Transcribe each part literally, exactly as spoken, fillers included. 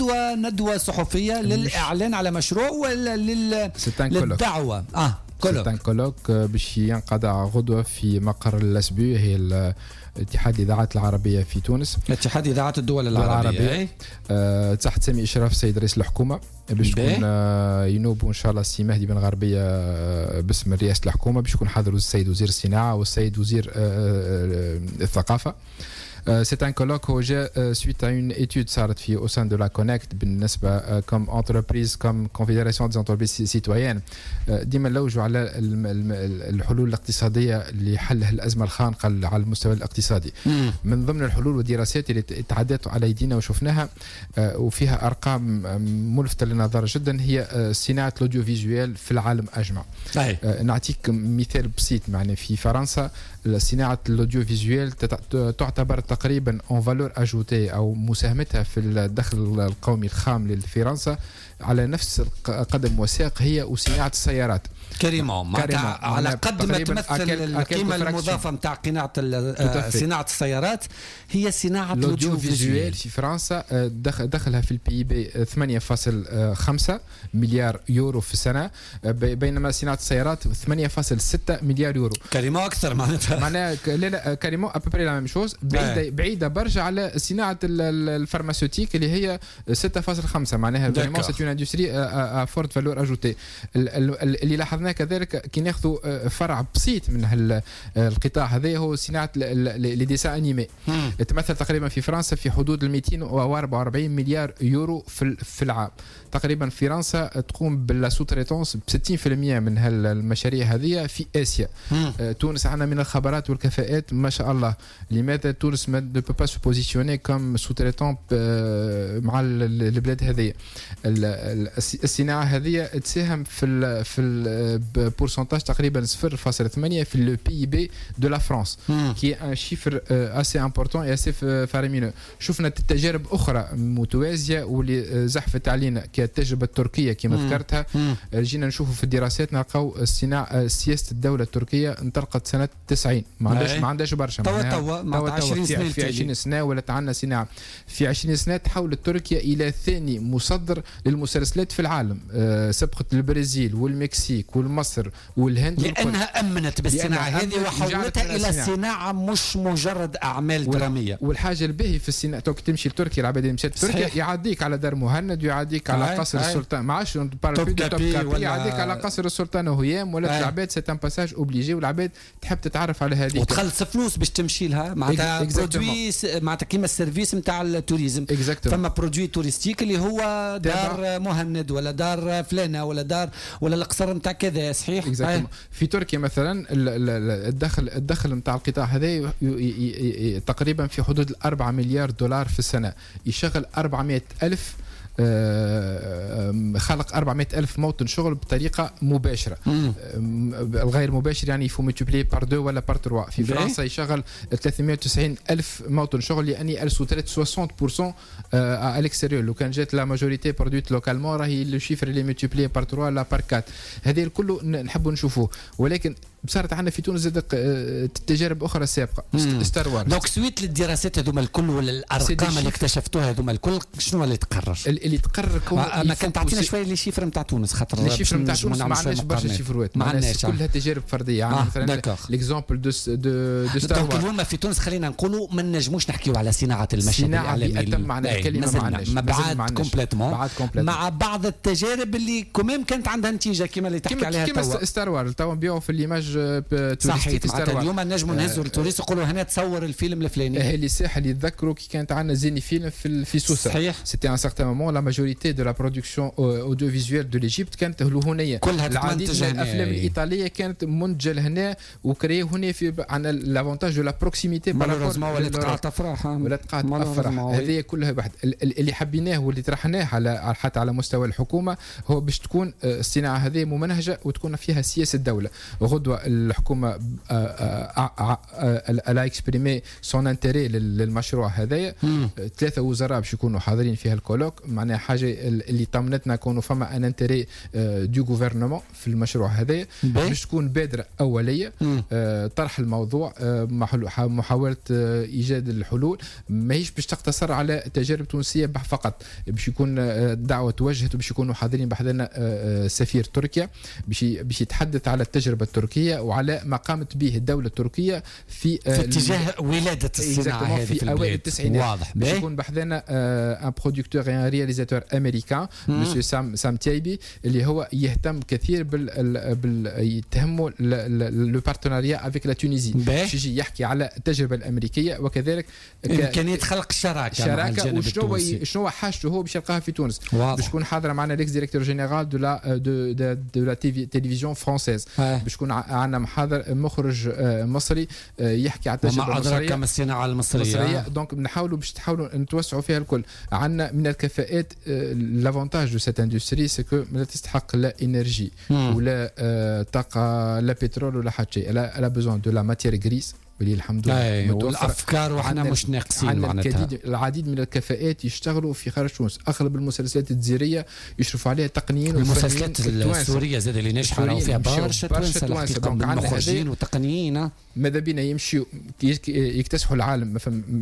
غدوة ندوة صحفية للإعلان على مشروع ولا لل... للدعوة؟ اه كولوك سيتان كولوك باش ينقضى غدوة في مقر الأسبوع، هي اتحاد الإذاعات العربية في تونس، اتحاد إذاعات الدول العربية, العربية. أه تحت سمي إشراف السيد رئيس الحكومة باش يكون أه ينوبوا إن شاء الله السي مهدي بن غربية أه باسم رئاسة الحكومة، باش يكون حاضر السيد وزير الصناعة والسيد وزير أه الثقافة. Euh, c'est un colloque où j'ai, euh, suite à une étude صارت au sein de la Connect بالنسبة euh, comme entreprise, comme confédération des entreprises citoyennes euh, ديما نلوجوا على الحلول الاقتصادية لحل الأزمة الخانقة على المستوى الاقتصادي. مم. من ضمن الحلول والدراسات اللي تعدت على يدينا وشفناها euh, وفيها أرقام ملفتة للنظر جدا هي euh, صناعة الأوديو فيزوال في العالم أجمع. euh, نعطيك مثال بسيط، يعني في فرنسا صناعة الأوديو فيزوال تعتبر تقريبا اون فالور اجوتي او مساهمتها في الدخل القومي الخام لفرنسا على نفس قدم وساق هي وصناعه السيارات. كريمون على قد ما تمثل القيمه المضافه نتاع قناعه صناعه السيارات هي صناعه الاوديو فيزوال في فرنسا دخلها في البي بي ثمانية فاصلة خمسة مليار يورو في السنه، بينما صناعه السيارات ثمانية فاصلة ستة مليار يورو. كريمون اكثر معناتها معناها لا لا كريمون ابري لا ميم شوز، بعيده بعيده برشا على صناعه الفارماسيوتيك اللي هي ستة فاصلة خمسة، معناها كريمون سي اون اندستري ا فورت فالور اجوتي. اللي لاحظناه كذلك كي ناخذوا فرع بسيط من القطاع هذا هو صناعه لي ديسان انيمي، تمثل تقريبا في فرنسا في حدود ال مئتين وأربعة وأربعين مليار يورو في في العام. تقريبا فرنسا تقوم بالسوتريتونس ب ستين بالمئة من هالمشاريع هذه في اسيا. تونس عندنا من الخبرات والكفاءات ما شاء الله. لماذا تونس ما دو با سو بوزيسيوني كوم سوتريتون مع البلاد هذه؟ الصناعه هذه تساهم في ال في البورسنتاج تقريبا صفر فاصلة ثمانية في لو بي بي دو لا فرانس، كي ان شيفر اسي امبورطون اي اسي فاريمينو. شفنا تجارب اخرى متوازيه واللي زحفت علينا كالتجربه التركيه كما ذكرتها. جينا نشوفوا في الدراسات نلقاو الصناعه سياسه الدوله التركيه انطلقت سنه تسعين، ما عندهاش ما عندهاش برشا توا توا مع عشرين سنه في عشرين سنه ولات عندنا صناعه. في عشرين سنه تحولت تركيا الى ثاني مصدر للمسلسلات في العالم، أه سبقت البرازيل والمكسيك والمصر والهند، لانها امنت بالصناعه هذه وحولتها الى صناعه مش مجرد اعمال دراميه. والحاجه الباهيه في الصناعه توك تمشي لتركيا، العباد اللي مشات تركيا يعديك على دار مهند ويعديك على قصر السلطان، ما عادش توب كابي يعديك على قصر السلطان وهيام، ولا العباد سي ان باساج اوبليجي، والعباد تحب تتعرف على هذه وتخلص فلوس باش تمشي لها معناتها برودوي معناتها كيما السيرفيس نتاع التوريزم. فما برودوي توريستيك اللي هو دار مهند ولا دار فلانه ولا دار ولا القصر نتاع كذا. صحيح. في تركيا مثلا الدخل الدخل نتاع القطاع هذا تقريبا في حدود الأربعة مليار دولار في السنه، يشغل أربعمائة ألف خلق أربعمائة ألف موطن شغل بطريقة مباشرة. الغير مباشر يعني يفو ملتيبلي بار دو ولا بار تروا. في فرنسا يشغل ثلاثمائة وتسعين ألف موطن شغل، لأني السوتريت ستين بالمئة à l'extérieur. لو كان جات لا ماجوريتي برودويت لوكالمون راهي لو شيفر اللي ملتيبلي بار تروا لا بار أربعة. هذا الكل نحبوا نشوفوه، ولكن صارت عندنا في تونس زاد تجارب اخرى سابقه. ستار وارز دونك سويت للدراسات هذوما الكل ولا الارقام اللي اكتشفتوها هذوما الكل، شنو اللي تقرر؟ اللي تقرر انا كنت تعطينا شويه لي شيفر نتاع تونس، خاطر الشيفر نتاع تونس ما عندناش برشا شيفرات، ما عندناش كلها تجارب فرديه. يعني آه مثلا ليكزامبل دو دو دو ستار وارز هما في تونس خلينا نقولوا ما نجموش نحكيوا على صناعه المشهد الاعلامي اتم معناها الكلمه، ما عندناش بعد كومبليتمون مع بعض التجارب اللي كمان كانت عندها نتيجه كما اللي تحكي عليها توا كما ستار وارز توا نبيعوا في الايماج. صحيح. اليوم نجموا نهزوا التوريست يقولوا هنا تصور الفيلم الفلاني. اللي صح اللي يتذكروا كي كانت عندنا زيني فيلم في في سوسه. صحيح. سيتي ان سارتان مومون لا ماجوريتي دو لا برودكسيون اوديو فيزوال دو ليجيبت كانت هنا، كلها العديد من الافلام الايطاليه كانت منتجه لهنا وكري هنا. في عندنا لافونتاج دو لا بروكسيميتي مالوريزمون ولات قاعه افراح ولات قاعه افراح. هذه كلها واحد اللي حبيناه واللي طرحناه على حتى على مستوى الحكومه هو باش تكون الصناعه هذه ممنهجه وتكون فيها سياسه الدوله. غدوه الحكومه الا اكسبريمي سون انتري للمشروع هذايا. ثلاثه وزراء باش يكونوا حاضرين في هالكولوك، معناها حاجه اللي طمنتنا كونوا فما ان انتري دو غوفرنمون في المشروع هذايا باش تكون بادره اوليه طرح الموضوع، محاوله ايجاد الحلول، ماهيش باش تقتصر على تجارب تونسيه فقط. باش يكون دعوه توجهت وباش يكونوا حاضرين بحضرنا سفير تركيا باش باش يتحدث على التجربه التركيه وعلى ما قامت به الدوله التركيه في في اتجاه ولاده الصناعه هذه في, في اوائل التسعينات. واضح باش يكون بحضرنا ان برودكتور ان رياليزاتور امريكان مسيو سام سام تايبي اللي هو يهتم كثير بال, بال يتهموا لو بارتناريا افيك لا تونيزي، باش يجي يحكي على التجربه الامريكيه وكذلك امكانيه خلق الشراكه شراكه وشنو شنو حاجته هو باش يلقاها في تونس. باش تكون حاضره معنا ليكس ديريكتور جينيرال دو لا دو دو لا تيليفزيون فرونسيز، باش يكون عندنا محاضر مخرج مصري يحكي على التجربه المصريه كما الصناعه المصريه. دونك نحاولوا باش تحاولوا نتوسعوا فيها الكل. عندنا من الكفاءات لافونتاج دو سيت اندستري سكو لا تستحق لا انرجي ولا طاقه لا بترول ولا حتى شيء، لا بيزون دو لا ماتير غريس ولي الحمد لله والافكار وحنا مش ناقصين معناتها. العديد من الكفاءات يشتغلوا في خارج تونس، اغلب المسلسلات الجزيريه يشرفوا عليها تقنيين المسلسلات السوريه زاد اللي ناجحه فيها برشا توانسه مخرجين وتقنيين. ماذا بينا يمشيوا يكتسحوا العالم،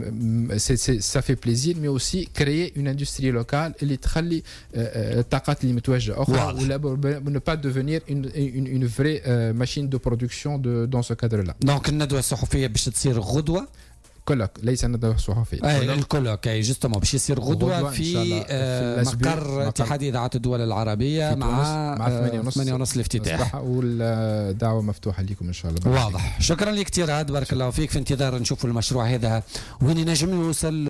سا في بليزير مي اوسي كريي اون اندستري لوكال اللي تخلي الطاقات اللي متوجهه اخرى ولا نو با ديفينير اون فري ماشين دو برودكسيون دون سو كادر لا. دونك الندوه الصحفيه باش تصير غدوه كولوك ليس ندوه صحفيه. اي الكولوك اي جوستومون باش يصير غدوه في, في مقر اتحاد اذاعات الدول العربيه مع مع ثمانية ونص الافتتاح، والدعوه مفتوحه لكم ان شاء الله. واضح. شكرا لك كثير عاد، بارك الله فيك. في انتظار نشوفوا المشروع هذا وين ينجم يوصل.